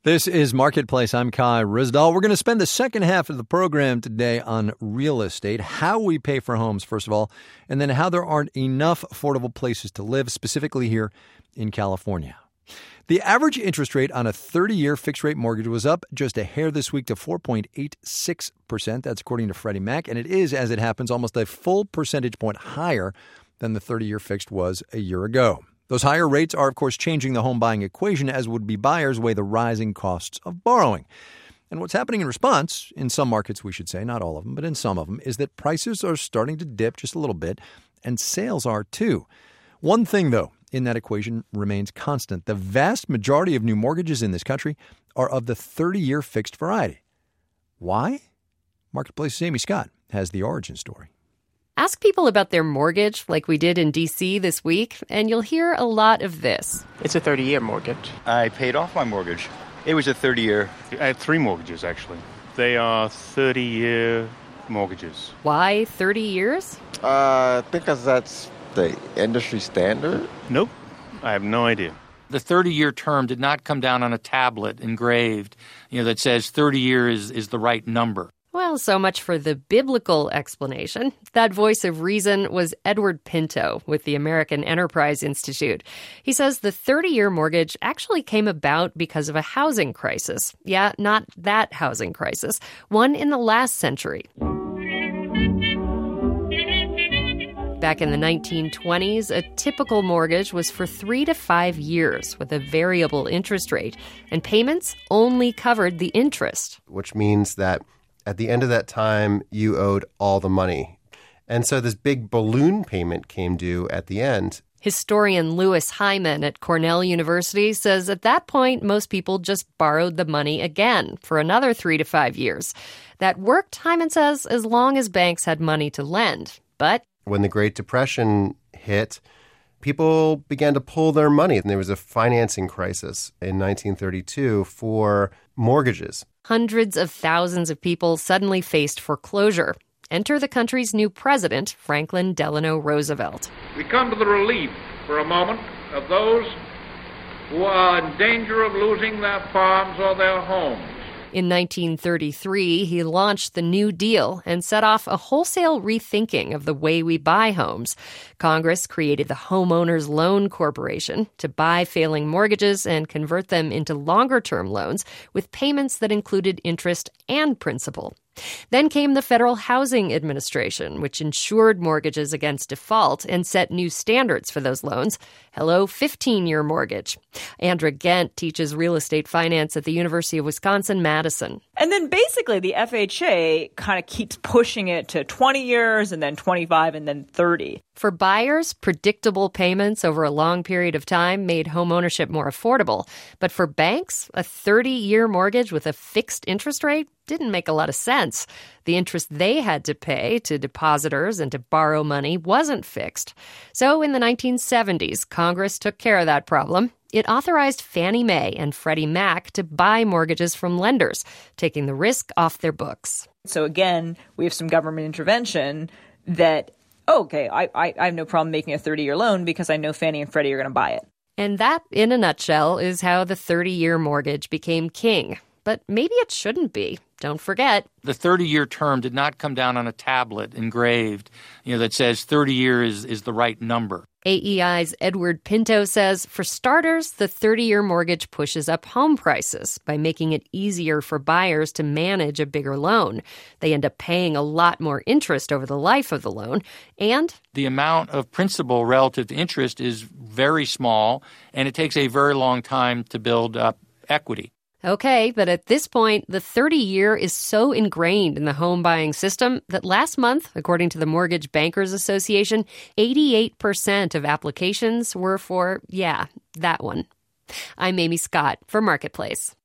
This is Marketplace. I'm Kai Ryssdal. We're going to spend the second half of the program today on real estate, how we pay for homes, first of all, and then how there aren't enough affordable places to live, specifically here in California. The average interest rate on a 30-year fixed-rate mortgage was up just a hair this week to 4.86%. That's according to Freddie Mac, and it is, as it happens, almost a full percentage point higher than the 30-year fixed was a year ago. Those higher rates are, of course, changing the home buying equation as would-be buyers weigh the rising costs of borrowing. And what's happening in response, in some markets we should say, not all of them, but in some of them, is that prices are starting to dip just a little bit, and sales are too. One thing, though, in that equation remains constant. The vast majority of new mortgages in this country are of the 30-year fixed variety. Why? Marketplace's Amy Scott has the origin story. Ask people about their mortgage, like we did in D.C. this week, and you'll hear a lot of this. It's a 30-year mortgage. I paid off my mortgage. It was a 30-year. I had 3 mortgages, actually. They are 30-year mortgages. Why 30 years? Because that's the industry standard. Nope. I have no idea. The 30-year term did not come down on a tablet engraved, that says 30 years is the right number. Well, so much for the biblical explanation. That voice of reason was Edward Pinto with the American Enterprise Institute. He says the 30-year mortgage actually came about because of a housing crisis. Yeah, not that housing crisis, one in the last century. Back in the 1920s, a typical mortgage was for 3 to 5 years with a variable interest rate, and payments only covered the interest. Which means that at the end of that time, you owed all the money. And so this big balloon payment came due at the end. Historian Louis Hyman at Cornell University says at that point, most people just borrowed the money again for another 3 to 5 years. That worked, Hyman says, as long as banks had money to lend. But when the Great Depression hit, people began to pull their money. And there was a financing crisis in 1932 for mortgages. Hundreds of thousands of people suddenly faced foreclosure. Enter the country's new president, Franklin Delano Roosevelt. We come to the relief for a moment of those who are in danger of losing their farms or their homes. In 1933, he launched the New Deal and set off a wholesale rethinking of the way we buy homes. Congress created the Homeowners Loan Corporation to buy failing mortgages and convert them into longer-term loans with payments that included interest and principal. Then came the Federal Housing Administration, which insured mortgages against default and set new standards for those loans. Hello, 15-year mortgage. Andra Gent teaches real estate finance at the University of Wisconsin-Madison. And then basically the FHA kind of keeps pushing it to 20 years and then 25 and then 30. For buyers, predictable payments over a long period of time made homeownership more affordable. But for banks, a 30-year mortgage with a fixed interest rate didn't make a lot of sense. The interest they had to pay to depositors and to borrow money wasn't fixed. So in the 1970s, Congress took care of that problem. It authorized Fannie Mae and Freddie Mac to buy mortgages from lenders, taking the risk off their books. So again, we have some government intervention that, okay, I have no problem making a 30-year loan because I know Fannie and Freddie are going to buy it. And that, in a nutshell, is how the 30-year mortgage became king. But maybe it shouldn't be. Don't forget. The 30-year term did not come down on a tablet engraved, that says 30 years is the right number. AEI's Edward Pinto says, for starters, the 30-year mortgage pushes up home prices by making it easier for buyers to manage a bigger loan. They end up paying a lot more interest over the life of the loan, and the amount of principal relative to interest is very small, and it takes a very long time to build up equity. Okay, but at this point, the 30-year is so ingrained in the home buying system that last month, according to the Mortgage Bankers Association, 88% of applications were for, that one. I'm Amy Scott for Marketplace.